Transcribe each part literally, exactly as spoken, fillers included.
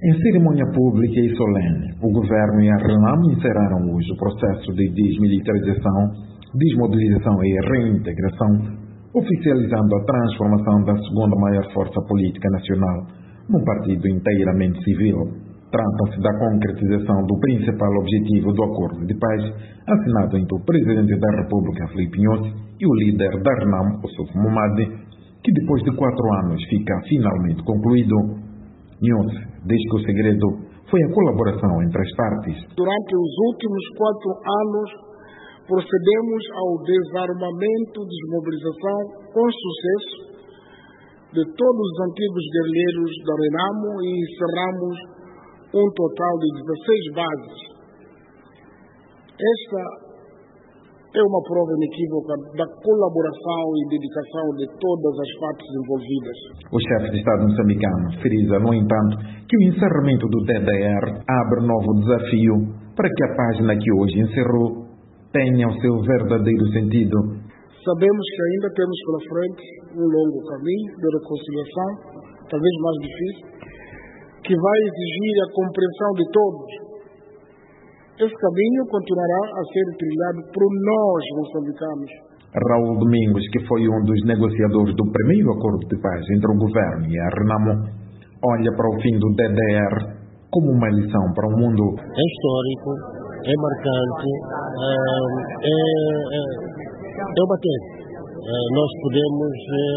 Em cerimônia pública e solene, o governo e a RENAM encerraram hoje o processo de desmilitarização, desmobilização e reintegração, oficializando a transformação da segunda maior força política nacional num partido inteiramente civil. Tratam-se da concretização do principal objetivo do acordo de paz assinado entre o Presidente da República, Filipe Nyusi, e o líder da RENAM, Ossuf Momade, que depois de quatro anos fica finalmente concluído. Nyusi diz que o segredo foi a colaboração entre as partes. Durante os últimos quatro anos, procedemos ao desarmamento e desmobilização com sucesso de todos os antigos guerrilheiros da RENAMO e encerramos um total de dezesseis bases. Esta é uma prova inequívoca da colaboração e dedicação de todas as partes envolvidas. O chefe de Estado moçambicano frisa, no entanto, que o encerramento do D D R abre novo desafio para que a página que hoje encerrou tenha o seu verdadeiro sentido. Sabemos que ainda temos pela frente um longo caminho de reconciliação, talvez mais difícil, que vai exigir a compreensão de todos. Esse caminho continuará a ser trilhado por nós, moçambicanos. Raul Domingos, que foi um dos negociadores do primeiro acordo de paz entre o governo e a RENAMO, olha para o fim do D D R como uma lição para o mundo. É histórico, é marcante, é, é, é uma tese. Nós podemos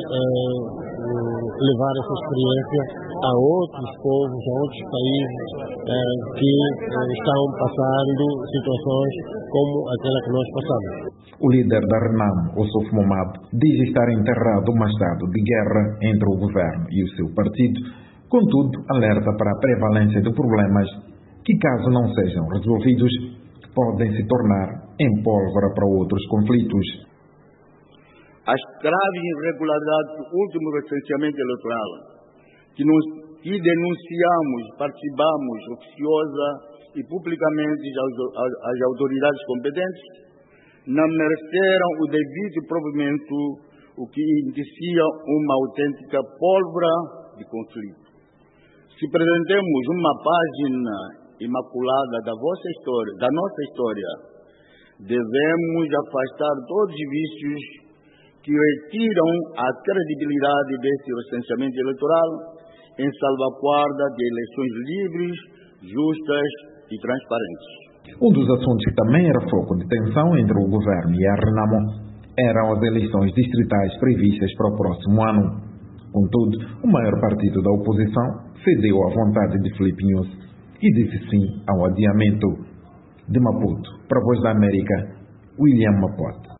levar essa experiência a outros povos, a outros países que estão passando situações como aquela que nós passamos. O líder da RENAM, Ossuf Momade, diz estar enterrado um estado de guerra entre o governo e o seu partido, contudo alerta para a prevalência de problemas que, caso não sejam resolvidos, podem se tornar em pólvora para outros conflitos. As graves irregularidades do último recenseamento eleitoral, que, nos, que denunciamos, participamos oficiosa e publicamente às, às autoridades competentes, não mereceram o devido provimento, o que indicia uma autêntica pólvora de conflito. Se apresentemos uma página imaculada da vossa história, da nossa história, devemos afastar todos os vícios que retiram a credibilidade desse recenseamento eleitoral em salvaguarda de eleições livres, justas e transparentes. Um dos assuntos que também era foco de tensão entre o governo e a RENAMO eram as eleições distritais previstas para o próximo ano. Contudo, o maior partido da oposição cedeu à vontade de Filipe Nyusi e disse sim ao adiamento. De Maputo, para a Voz da América, William Mapote.